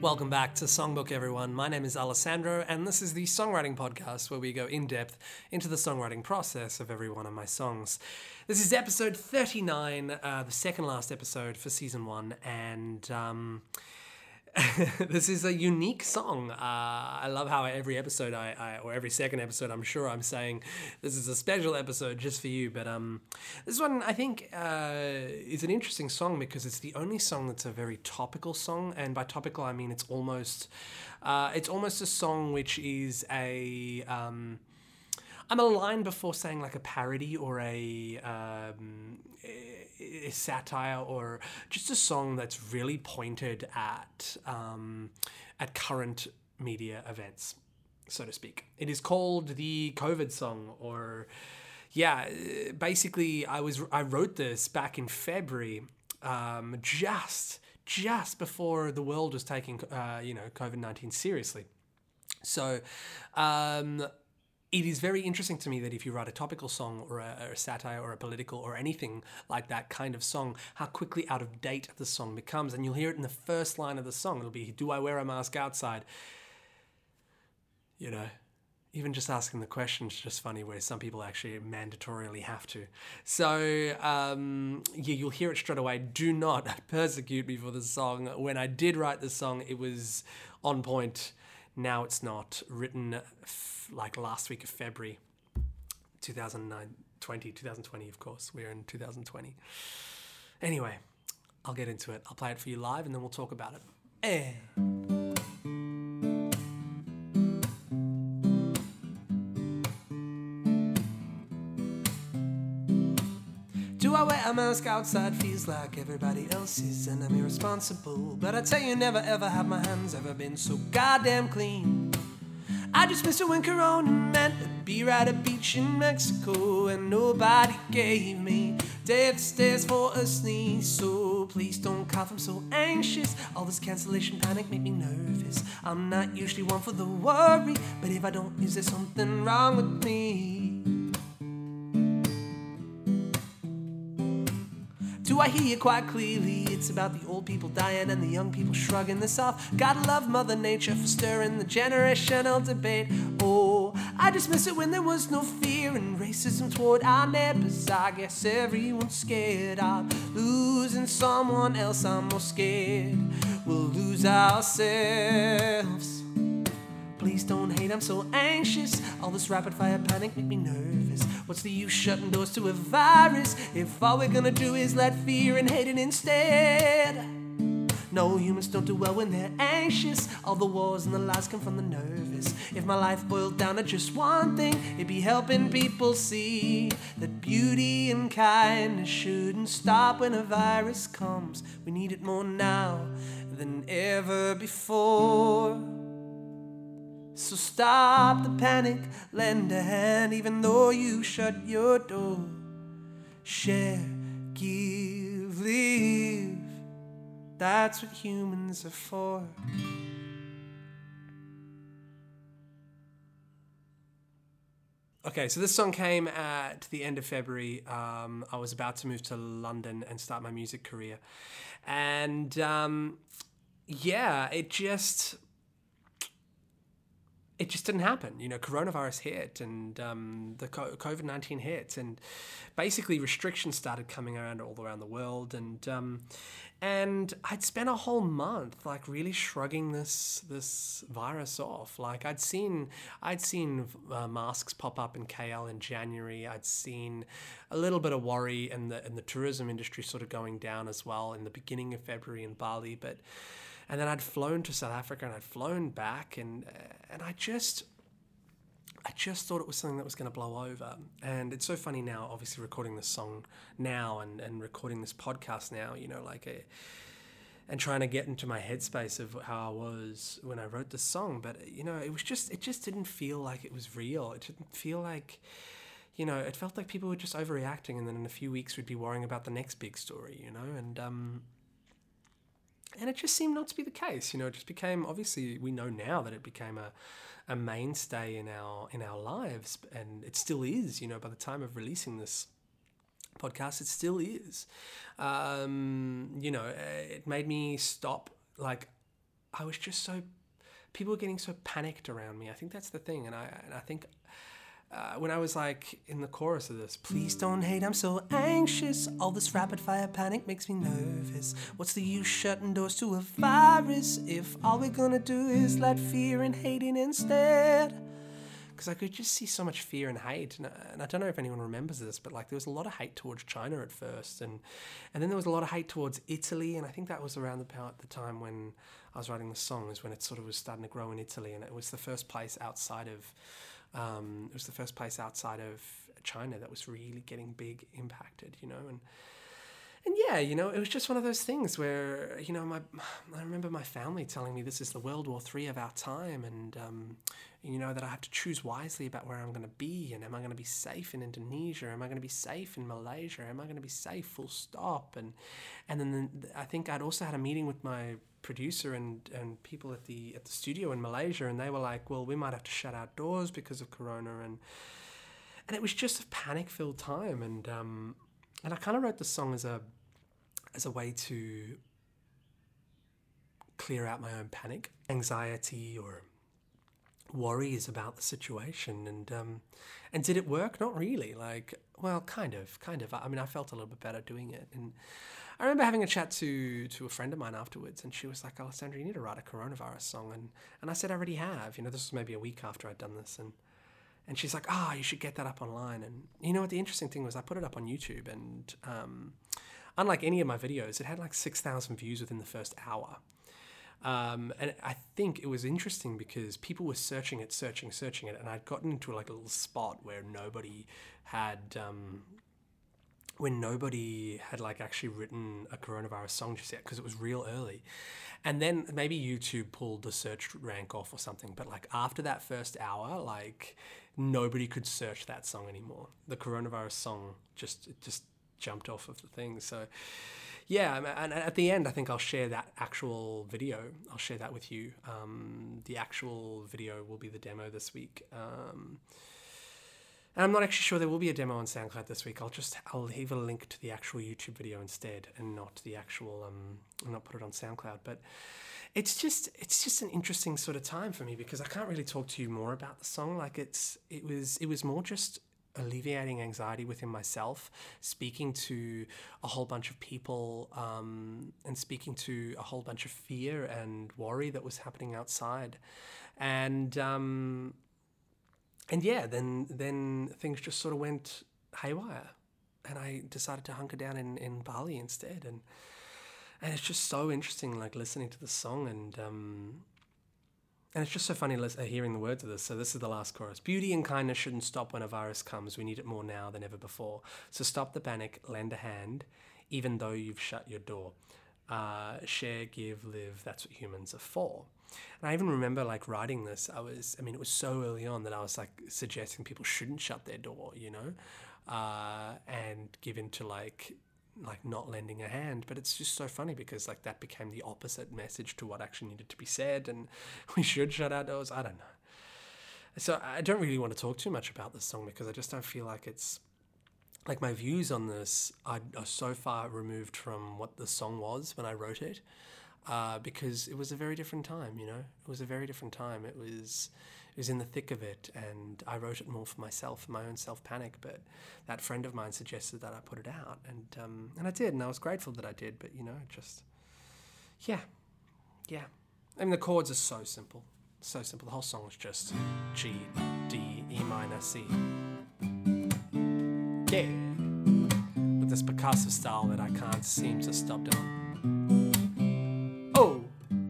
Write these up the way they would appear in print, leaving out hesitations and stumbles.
Welcome back to Songbook, everyone. My name is Alessandro, and this is the songwriting podcast where we go in depth into the songwriting process of every one of my songs. This is episode 39, the second last episode for season 1, and this is a unique song. I love how every episode, or every second episode, I'm sure I'm saying this is a special episode just for you. But this one, I think, is an interesting song because it's the only song that's a very topical song, and by topical I mean it's almost a song which is a I'm a line before saying like a parody or a satire or just a song that's really pointed at current media events, so to speak. It is called the COVID song, or basically I wrote this back in February, just before the world was taking COVID-19 seriously. So it is very interesting to me that if you write a topical song or a satire or a political or anything like that kind of song, how quickly out of date the song becomes. And you'll hear it in the first line of the song. It'll be, "Do I wear a mask outside?" You know, even just asking the question is just funny, where some people actually mandatorily have to. So, you'll hear it straight away. Do not persecute me for the song. When I did write the song, it was on point. Now it's not. Written like last week of February 2020, of course. We're in 2020. Anyway, I'll get into it. I'll play it for you live and then we'll talk about it. Do I wear a mask outside? Feels like everybody else's and I'm irresponsible. But I tell you, never ever have my hands ever been so goddamn clean. I just missed it when Corona meant a beer at a beach in Mexico, and nobody gave me death stares for a sneeze. So please don't cough, I'm so anxious. All this cancellation panic make me nervous. I'm not usually one for the worry, but if I don't, is there something wrong with me? Do I hear you quite clearly? It's about the old people dying and the young people shrugging this off. Gotta love Mother Nature for stirring the generational debate. Oh, I just miss it when there was no fear and racism toward our neighbors. I guess everyone's scared of losing someone else. I'm more scared we'll lose ourselves. Please don't hate, I'm so anxious. All this rapid fire panic make me nervous. What's the use shutting doors to a virus if all we're gonna do is let fear and hate it instead? No, humans don't do well when they're anxious. All the wars and the lies come from the nervous. If my life boiled down to just one thing, it'd be helping people see that beauty and kindness shouldn't stop when a virus comes. We need it more now than ever before. So stop the panic, lend a hand even though you shut your door. Share, give, live. That's what humans are for. Okay, so this song came at the end of February. I was about to move to London and start my music career. And it just didn't happen. You know, coronavirus hit and the COVID-19 hit, and basically restrictions started coming all around the world. And I'd spent a whole month like really shrugging this virus off. Like I'd seen masks pop up in KL in January. I'd seen a little bit of worry in the tourism industry sort of going down as well in the beginning of February in Bali, and then I'd flown to South Africa and I'd flown back and I just thought it was something that was going to blow over. And it's so funny now, obviously recording this song now and recording this podcast now, you know, and trying to get into my headspace of how I was when I wrote this song. But, you know, it just didn't feel like it was real. It didn't feel like, you know, it felt like people were just overreacting, and then in a few weeks we'd be worrying about the next big story, you know, and it just seemed not to be the case. You know, it just became, obviously we know now that it became a mainstay in our lives, and it still is, you know, by the time of releasing this podcast, it still is. You know, it made me stop, like, I was just so, people were getting so panicked around me. I think that's the thing. And I think when I was like in the chorus of this, please don't hate, I'm so anxious. All this rapid fire panic makes me nervous. What's the use shutting doors to a virus if all we're gonna do is let fear and hating instead? Because I could just see so much fear and hate, and I don't know if anyone remembers this, but like there was a lot of hate towards China at first, and then there was a lot of hate towards Italy, and I think that was around the time when I was writing the song, is when it sort of was starting to grow in Italy, and it was the first place outside of China that was really getting big impacted, you know, and yeah, you know, it was just one of those things where, you know, I remember my family telling me this is the World War III of our time, and you know, that I have to choose wisely about where I'm going to be, and am I going to be safe in Indonesia? Am I going to be safe in Malaysia? Am I going to be safe? Full stop. And then I think I'd also had a meeting with my producer and people at the studio in Malaysia, and they were like, well, we might have to shut our doors because of Corona, and it was just a panic-filled time, and I kind of wrote the song as a way to clear out my own panic, anxiety, or worries about the situation. And did it work? Not really. Like, well, kind of. I mean, I felt a little bit better doing it. And I remember having a chat to a friend of mine afterwards, and she was like, Alessandro, you need to write a coronavirus song. And I said, I already have. You know, this was maybe a week after I'd done this. And she's like, you should get that up online. And you know what the interesting thing was? I put it up on YouTube, and unlike any of my videos, it had like 6,000 views within the first hour. And I think it was interesting because people were searching it, and I'd gotten into like a little spot where nobody had like actually written a coronavirus song just yet, because it was real early. And then maybe YouTube pulled the search rank off or something, but like after that first hour, like nobody could search that song anymore. The coronavirus song just jumped off of the thing. So yeah, and at the end, I think I'll share that actual video. I'll share that with you. The actual video will be the demo this week. And I'm not actually sure there will be a demo on SoundCloud this week. I'll leave a link to the actual YouTube video instead, and not the actual not put it on SoundCloud. But it's just an interesting sort of time for me, because I can't really talk to you more about the song. Like it was more just alleviating anxiety within myself, speaking to a whole bunch of people, and speaking to a whole bunch of fear and worry that was happening outside, and yeah, then things just sort of went haywire, and I decided to hunker down in Bali instead, and it's just so interesting, like listening to the song, and it's just so funny hearing the words of this. So this is the last chorus. Beauty and kindness shouldn't stop when a virus comes. We need it more now than ever before. So stop the panic, lend a hand, even though you've shut your door. Share, give, live. That's what humans are for. And I even remember like writing this. It was so early on that I was like suggesting people shouldn't shut their door, you know, and give in to like not lending a hand. But it's just so funny because like that became the opposite message to what actually needed to be said, and we should shut our doors. I don't know. So I don't really want to talk too much about this song, because I just don't feel like it's like my views on this are so far removed from what the song was when I wrote it, because it was a very different time, you know. It was a very different time. It was in the thick of it, and I wrote it more for myself, for my own self-panic, but that friend of mine suggested that I put it out, and I did, and I was grateful that I did, but, you know, just, yeah. I mean, the chords are so simple. The whole song is just G, D, E minor, C. Yeah. With this percussive style that I can't seem to stop doing. Oh!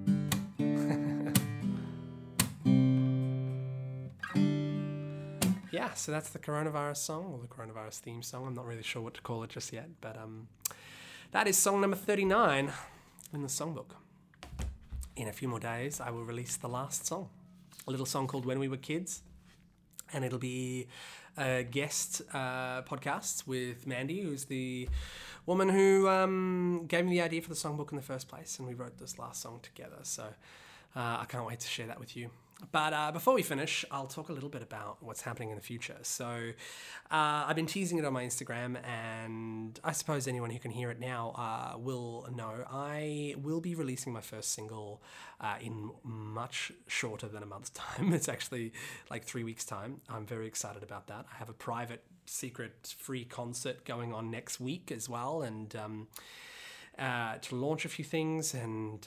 Yeah, so that's the coronavirus song, or the coronavirus theme song. I'm not really sure what to call it just yet, but that is song number 39 in the songbook. In a few more days, I will release the last song, a little song called When We Were Kids, and it'll be a guest podcast with Mandy, who's the woman who gave me the idea for the songbook in the first place, and we wrote this last song together, so I can't wait to share that with you. But before we finish, I'll talk a little bit about what's happening in the future. So I've been teasing it on my Instagram, and I suppose anyone who can hear it now will know I will be releasing my first single in much shorter than a month's time. It's actually like 3 weeks' time. I'm very excited about that. I have a private, secret, free concert going on next week as well, and to launch a few things, and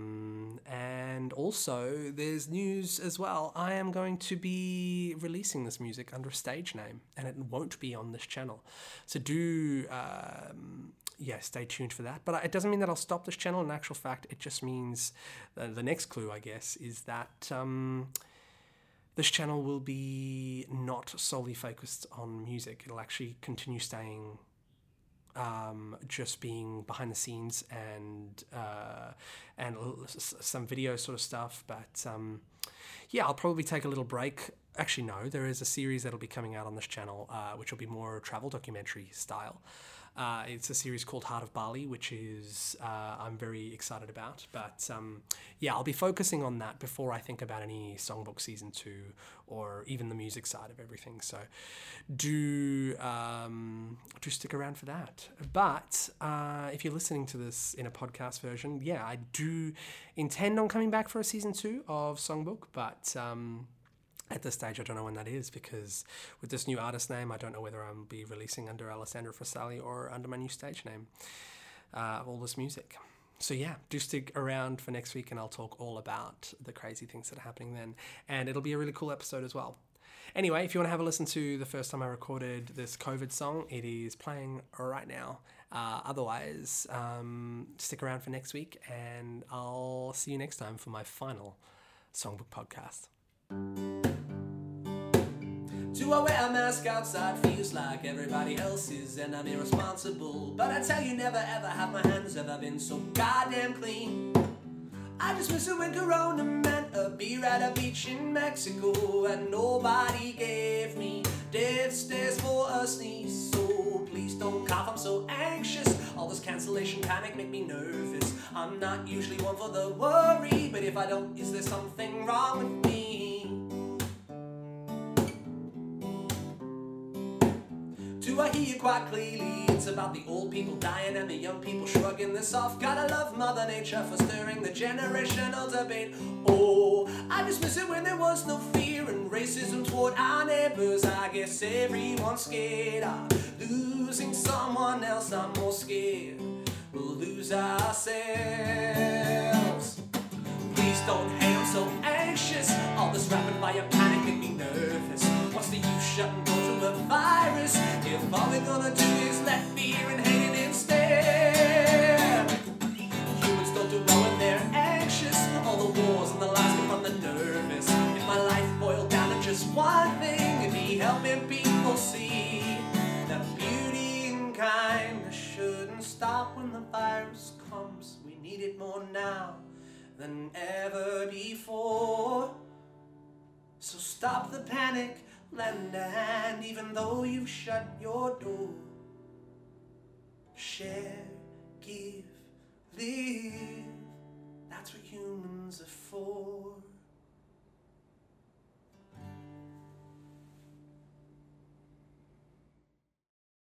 also there's news as well. I am going to be releasing this music under a stage name, and it won't be on this channel. So do stay tuned for that. But it doesn't mean that I'll stop this channel. In actual fact, it just means the next clue, I guess, is that this channel will be not solely focused on music. It'll actually continue staying just being behind the scenes and some video sort of stuff. But I'll probably take a little break. Actually, no, there is a series that'll be coming out on this channel, which will be more travel documentary style. It's a series called Heart of Bali, which is I'm very excited about. But I'll be focusing on that before I think about any Songbook Season 2 or even the music side of everything. So do stick around for that. But if you're listening to this in a podcast version, I do intend on coming back for a Season 2 of Songbook, but at this stage, I don't know when that is, because with this new artist name, I don't know whether I'll be releasing under Alessandro Frasali or under my new stage name of all this music. So do stick around for next week, and I'll talk all about the crazy things that are happening then. And it'll be a really cool episode as well. Anyway, if you want to have a listen to the first time I recorded this COVID song, it is playing right now. Otherwise, stick around for next week, and I'll see you next time for my final Songbook podcast. Do I wear a mask outside? Feels like everybody else's, and I'm irresponsible. But I tell you, never ever have my hands ever been so goddamn clean. I just miss it when Corona meant a beer at a beach in Mexico, and nobody gave me death stares for a sneeze. So please don't cough, I'm so anxious. All this cancellation panic make me nervous. I'm not usually one for the worry, but if I don't, is there something wrong with me? Do I hear you quite clearly? It's about the old people dying and the young people shrugging this off. Gotta love Mother Nature for stirring the generational debate. Oh, I just miss it when there was no fear and racism toward our neighbors. I guess everyone's scared of losing someone else. I'm more scared we'll lose ourselves. Please don't hate, I'm so anxious. All this rapid fire panic make me nervous. What's the use shutting doors to a virus if all we're gonna do is let fear and hate it instead? Humans don't do well when they're anxious. All the wars and the lies come from the nervous. If my life boiled down to just one thing, it'd be helping people see that beauty and kindness shouldn't stop when the virus comes. We need it more now than ever before. So stop the panic, lend a hand, even though you've shut your door. Share, give, live, that's what humans are for.